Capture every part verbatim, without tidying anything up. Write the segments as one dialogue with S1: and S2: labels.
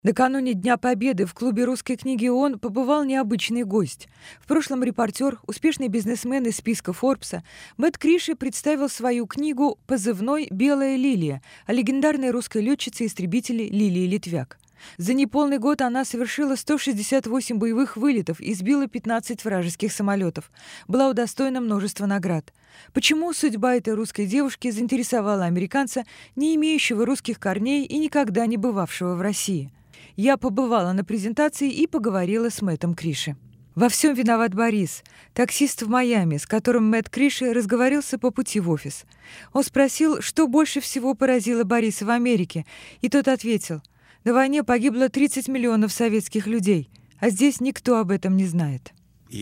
S1: Накануне Дня Победы в клубе русской книги ООН побывал необычный гость. В прошлом репортер, успешный бизнесмен из списка Форбса, Мэтт Криши представил свою книгу «Позывной «Белая лилия» о легендарной русской летчице-истребителе Лилии Литвяк. За неполный год она совершила сто шестьдесят восемь боевых вылетов и сбила пятнадцать вражеских самолетов. Была удостоена множества наград. Почему судьба этой русской девушки заинтересовала американца, не имеющего русских корней и никогда не бывавшего в России? Я побывала на презентации и поговорила с Мэттом Криши. Во всем виноват Борис, таксист в Майами, с которым Мэтт Криши разговорился по пути в офис. Он спросил, что больше всего поразило Бориса в Америке, и тот ответил: «На войне погибло тридцать миллионов советских людей, а здесь никто об этом не знает».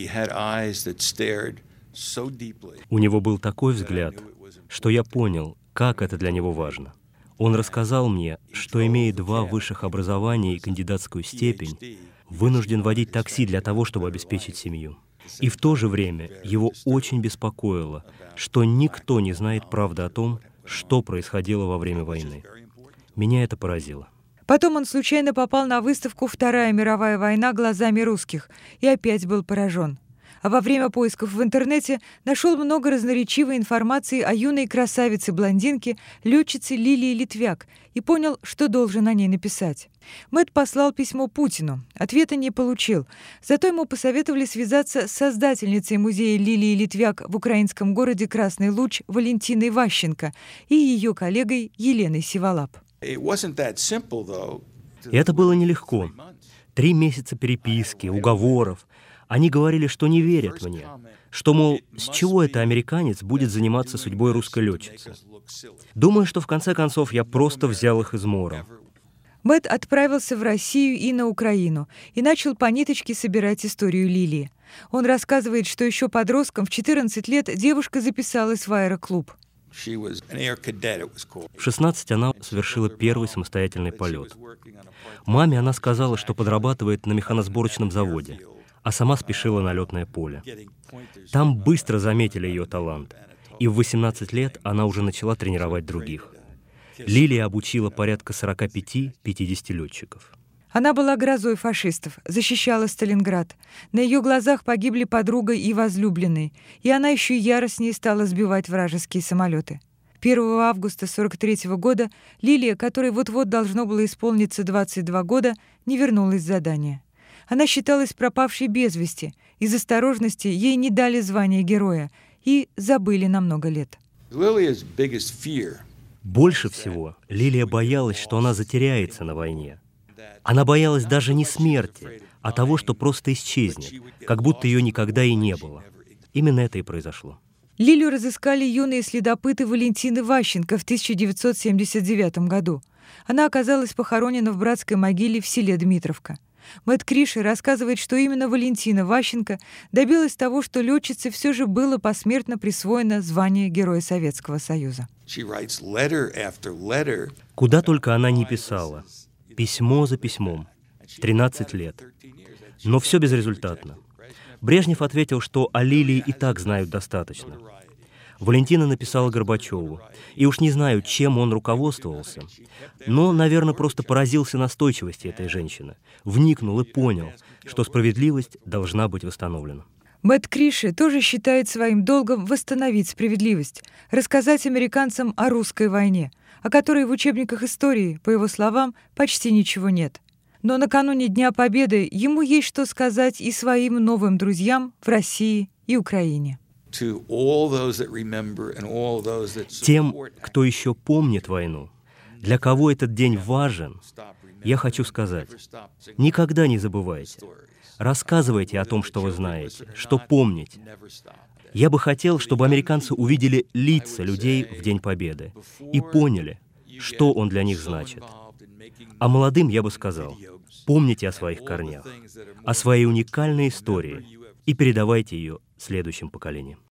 S2: У него был такой взгляд, что я понял, как это для него важно. Он рассказал мне, что, имея два высших образования и кандидатскую степень, вынужден водить такси для того, чтобы обеспечить семью. И в то же время его очень беспокоило, что никто не знает правды о том, что происходило во время войны. Меня это поразило.
S1: Потом он случайно попал на выставку «Вторая мировая война глазами русских» и опять был поражен. А во время поисков в интернете нашел много разноречивой информации о юной красавице-блондинке, летчице Лилии Литвяк, и понял, что должен о ней написать. Мэтт послал письмо Путину. Ответа не получил. Зато ему посоветовали связаться с создательницей музея Лилии Литвяк в украинском городе Красный Луч Валентиной Ващенко и ее коллегой Еленой Сиволап.
S2: И это было нелегко. Три месяца переписки, уговоров. Они говорили, что не верят мне, что, мол, с чего это американец будет заниматься судьбой русской летчицы. Думаю, что в конце концов я просто взял их измором.
S1: Мэтт отправился в Россию и на Украину и начал по ниточке собирать историю Лилии. Он рассказывает, что еще подростком в четырнадцать лет девушка записалась в аэроклуб.
S2: В шестнадцать она совершила первый самостоятельный полет. Маме она сказала, что подрабатывает на механосборочном заводе, а сама спешила на летное поле. Там быстро заметили ее талант, и в восемнадцать лет она уже начала тренировать других. Лилия обучила порядка сорока пяти-пятидесяти летчиков.
S1: Она была грозой фашистов, защищала Сталинград. На ее глазах погибли подруга и возлюбленный, и она еще яростнее стала сбивать вражеские самолеты. первого августа сорок третьего года Лилия, которой вот-вот должно было исполниться двадцать два года, не вернулась с задания. Она считалась пропавшей без вести. Из осторожности ей не дали звания героя и забыли на много лет.
S2: Больше всего Лилия боялась, что она затеряется на войне. Она боялась даже не смерти, а того, что просто исчезнет, как будто ее никогда и не было. Именно это и произошло.
S1: Лилию разыскали юные следопыты Валентины Ващенко в тысяча девятьсот семьдесят девятом году. Она оказалась похоронена в братской могиле в селе Дмитровка. Мэтт Криши рассказывает, что именно Валентина Ващенко добилась того, что летчице все же было посмертно присвоено звание Героя Советского Союза.
S2: Куда только она не писала. Письмо за письмом. тринадцать лет. Но все безрезультатно. Брежнев ответил, что о Лилии и так знают достаточно. Валентина написала Горбачеву. И уж не знаю, чем он руководствовался, но, наверное, просто поразился настойчивости этой женщины, вникнул и понял, что справедливость должна быть восстановлена.
S1: Мэтт Криши тоже считает своим долгом восстановить справедливость, рассказать американцам о русской войне, о которой в учебниках истории, по его словам, почти ничего нет. Но накануне Дня Победы ему есть что сказать и своим новым друзьям в России и Украине.
S2: Тем, кто еще помнит войну, для кого этот день важен, я хочу сказать: никогда не забывайте. Рассказывайте о том, что вы знаете, что помните. Я бы хотел, чтобы американцы увидели лица людей в День Победы и поняли, что он для них значит. А молодым я бы сказал: помните о своих корнях, о своей уникальной истории и передавайте ее следующим поколениям.